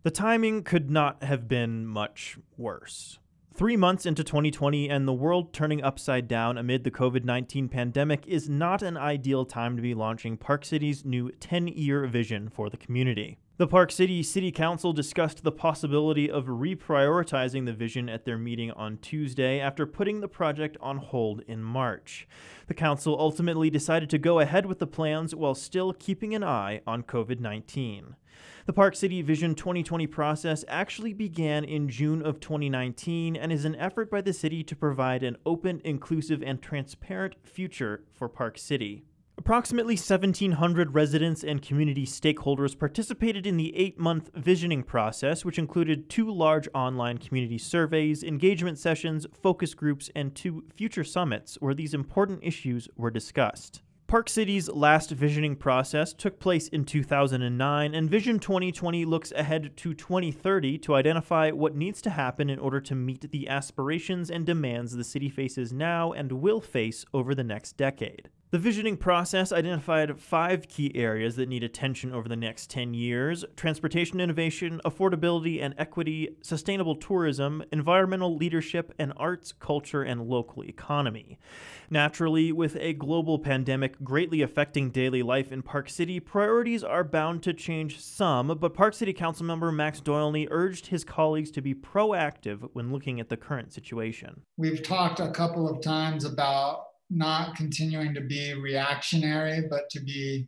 The timing could not have been much worse. 3 months into 2020 and the world turning upside down amid the COVID-19 pandemic is not an ideal time to be launching Park City's new 10-year vision for the community. The Park City City Council discussed the possibility of reprioritizing the vision at their meeting on Tuesday after putting the project on hold in March. The council ultimately decided to go ahead with the plans while still keeping an eye on COVID-19. The Park City Vision 2020 process actually began in June of 2019 and is an effort by the city to provide an open, inclusive, and transparent future for Park City. Approximately 1,700 residents and community stakeholders participated in the 8-month visioning process, which included 2 large online community surveys, engagement sessions, focus groups, and 2 future summits where these important issues were discussed. Park City's last visioning process took place in 2009, and Vision 2020 looks ahead to 2030 to identify what needs to happen in order to meet the aspirations and demands the city faces now and will face over the next decade. The visioning process identified 5 key areas that need attention over the next 10 years: transportation innovation, affordability and equity, sustainable tourism, environmental leadership, and arts, culture, and local economy. Naturally, with a global pandemic greatly affecting daily life in Park City, priorities are bound to change some, but Park City Councilmember Max Doylny urged his colleagues to be proactive when looking at the current situation. We've talked a couple of times about not continuing to be reactionary, but to be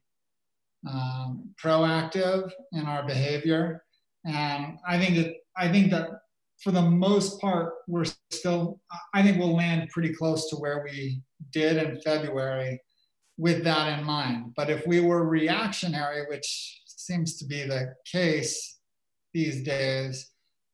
proactive in our behavior. And I think that for the most part, I think we'll land pretty close to where we did in February with that in mind. But if we were reactionary, which seems to be the case these days,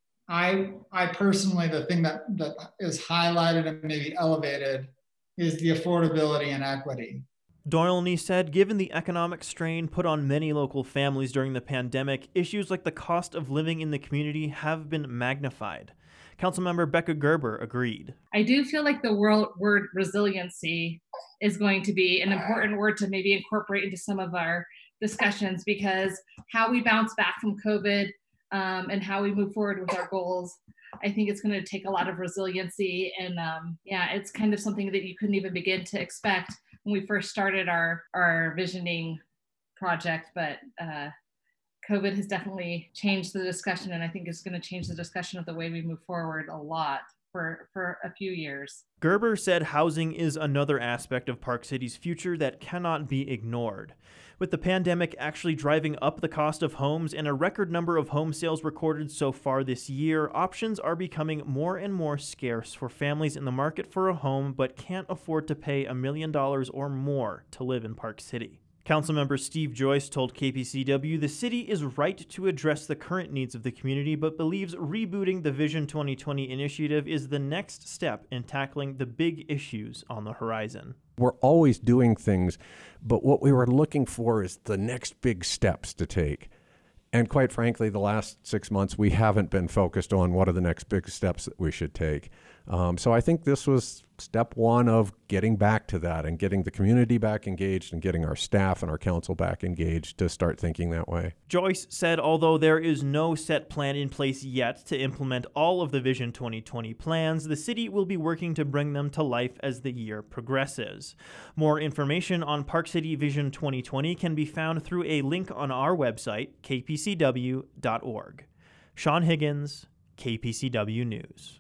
I personally, the thing that is highlighted and maybe elevated is the affordability and equity. Doylny said given the economic strain put on many local families during the pandemic, issues like the cost of living in the community have been magnified. Councilmember Becca Gerber agreed. I do feel like the word resiliency is going to be an important word to maybe incorporate into some of our discussions, because how we bounce back from COVID and how we move forward with our goals, I think it's going to take a lot of resiliency. And it's kind of something that you couldn't even begin to expect when we first started our visioning project. But COVID has definitely changed the discussion, and I think it's going to change the discussion of the way we move forward a lot for a few years. Gerber said housing is another aspect of Park City's future that cannot be ignored. With the pandemic actually driving up the cost of homes and a record number of home sales recorded so far this year, options are becoming more and more scarce for families in the market for a home but can't afford to pay $1 million or more to live in Park City. Councilmember Steve Joyce told KPCW the city is right to address the current needs of the community, but believes rebooting the Vision 2020 initiative is the next step in tackling the big issues on the horizon. We're always doing things, but what we were looking for is the next big steps to take. And quite frankly, the last 6 months, we haven't been focused on what are the next big steps that we should take. So I think this was step one of getting back to that and getting the community back engaged and getting our staff and our council back engaged to start thinking that way. Joyce said although there is no set plan in place yet to implement all of the Vision 2020 plans, the city will be working to bring them to life as the year progresses. More information on Park City Vision 2020 can be found through a link on our website, kpcw.org. Sean Higgins, KPCW News.